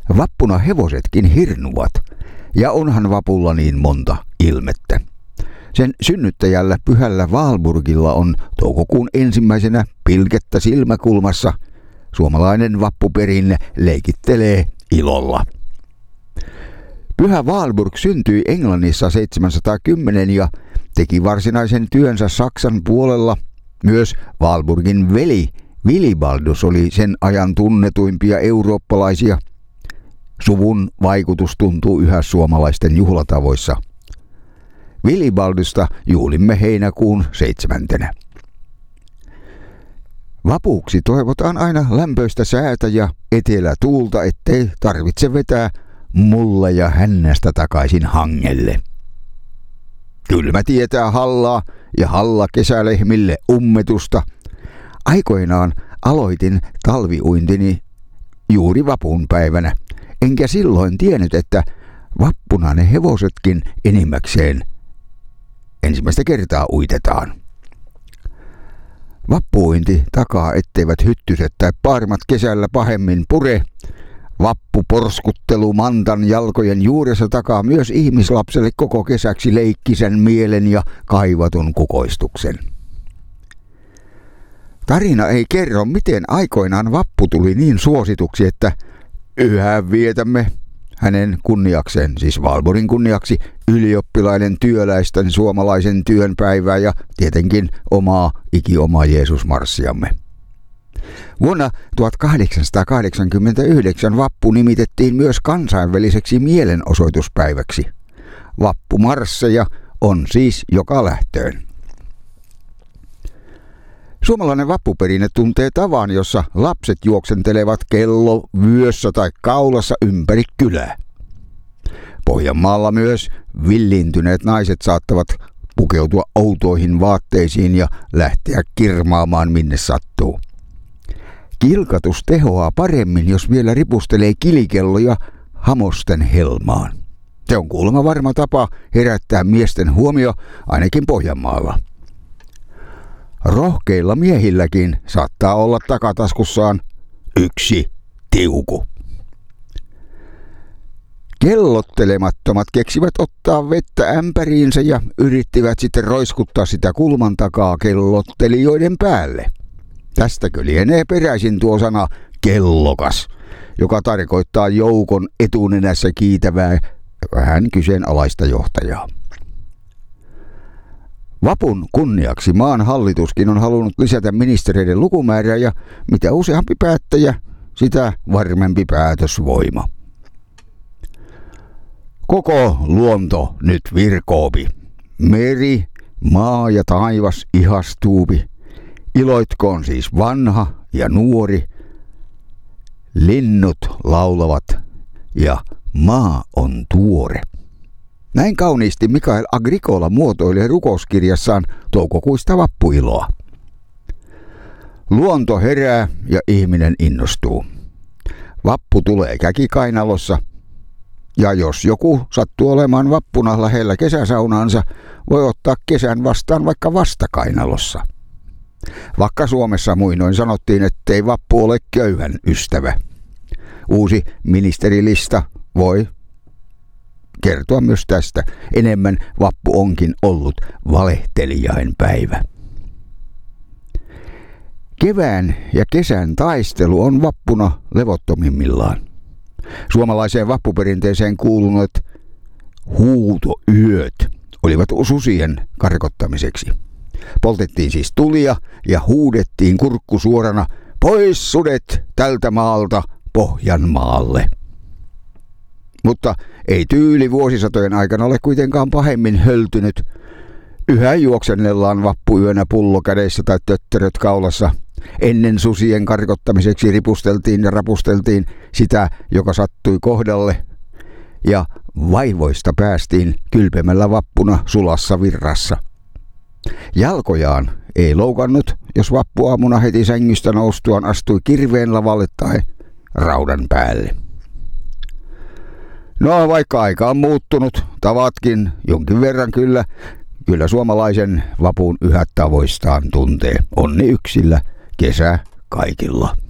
Vappuna hevosetkin hirnuvat, ja onhan vapulla niin monta ilmettä. Sen synnyttäjällä Pyhällä Valburgilla on toukokuun 1. pilkettä silmäkulmassa. Suomalainen vappuperinne leikittelee ilolla. Pyhä Valburg syntyi Englannissa 710 ja teki varsinaisen työnsä Saksan puolella. Myös Valburgin veli Vilibaldus oli sen ajan tunnetuimpia eurooppalaisia. Suvun vaikutus tuntuu yhä suomalaisten juhlatavoissa. Vilibaldusta juhlimme heinäkuun 7. Vapuuksi toivotaan aina lämpöistä säätä ja etelätuulta, ettei tarvitse vetää mulleja hännästä takaisin hangelle. Kylmä tietää hallaa ja halla kesälehmille ummetusta. Aikoinaan aloitin talviuintini juuri vapun päivänä, enkä silloin tiennyt, että vappuna ne hevosetkin enimmäkseen ensimmäistä kertaa uitetaan. Vappuuinti takaa, etteivät hyttyset tai paarmat kesällä pahemmin pure. Vappuporskuttelu mantan jalkojen juuressa takaa myös ihmislapselle koko kesäksi leikkisen mielen ja kaivatun kukoistuksen. Tarina ei kerro, miten aikoinaan vappu tuli niin suosituksi, että yhä vietämme hänen kunniakseen, siis Valburgin kunniaksi, ylioppilaiden työläisten suomalaisen työnpäivää ja tietenkin ikiomaa Jeesusmarssiamme. Vuonna 1889 vappu nimitettiin myös kansainväliseksi mielenosoituspäiväksi. Vappumarsseja on siis joka lähtöön. Suomalainen vappuperinne tuntee tavan, jossa lapset juoksentelevat kello vyössä tai kaulassa ympäri kylää. Pohjanmaalla myös villiintyneet naiset saattavat pukeutua outoihin vaatteisiin ja lähteä kirmaamaan minne sattuu. Kilkatus tehoaa paremmin, jos vielä ripustelee kilikelloja hamosten helmaan. Se on kuulemma varma tapa herättää miesten huomio ainakin Pohjanmaalla. Rohkeilla miehilläkin saattaa olla takataskussaan yksi tiuku. Kellottelemattomat keksivät ottaa vettä ämpäriinsä ja yrittivät sitten roiskuttaa sitä kulman takaa kellottelijoiden päälle. Tästäkö lienee peräisin tuo sana kellokas, joka tarkoittaa joukon etunenässä kiitävää vähän kyseenalaista johtajaa. Vapun kunniaksi maan hallituskin on halunnut lisätä ministereiden lukumäärää ja mitä useampi päättäjä, sitä varmempi päätösvoima. Koko luonto nyt virkoopi. Meri, maa ja taivas ihastuupi. Iloitkoon siis vanha ja nuori. Linnut laulavat ja maa on tuore. Näin kauniisti Mikael Agricola muotoilee rukouskirjassaan toukokuista vappuiloa. Luonto herää ja ihminen innostuu. Vappu tulee käkikainalossa. Ja jos joku sattuu olemaan vappuna lähellä kesäsaunaansa, voi ottaa kesän vastaan vaikka vastakainalossa. Vaikka Suomessa muinoin sanottiin, ettei vappu ole köyhän ystävä. Uusi ministerilista voi kertoa myös tästä. Enemmän vappu onkin ollut valehtelijain päivä. Kevään ja kesän taistelu on vappuna levottomimmillaan. Suomalaiseen vappuperinteeseen kuuluneet huutoyöt olivat susien karkottamiseksi. Poltettiin siis tulia ja huudettiin kurkku suorana, pois sudet tältä maalta Pohjanmaalle. Mutta ei tyyli vuosisatojen aikana ole kuitenkaan pahemmin höltynyt. Yhä juoksennellaan vappuyönä pullo kädessä tai töttöröt kaulassa. Ennen susien karkottamiseksi ripusteltiin ja rapusteltiin sitä, joka sattui kohdalle. Ja vaivoista päästiin kylpemällä vappuna sulassa virrassa. Jalkojaan ei loukannut, jos vappuaamuna heti sängystä noustuaan astui kirveen lavalle tai raudan päälle. No, vaikka aika on muuttunut, tavatkin jonkin verran kyllä suomalaisen vapun yhä tavoistaan tuntee. Onni yksillä, kesä kaikilla.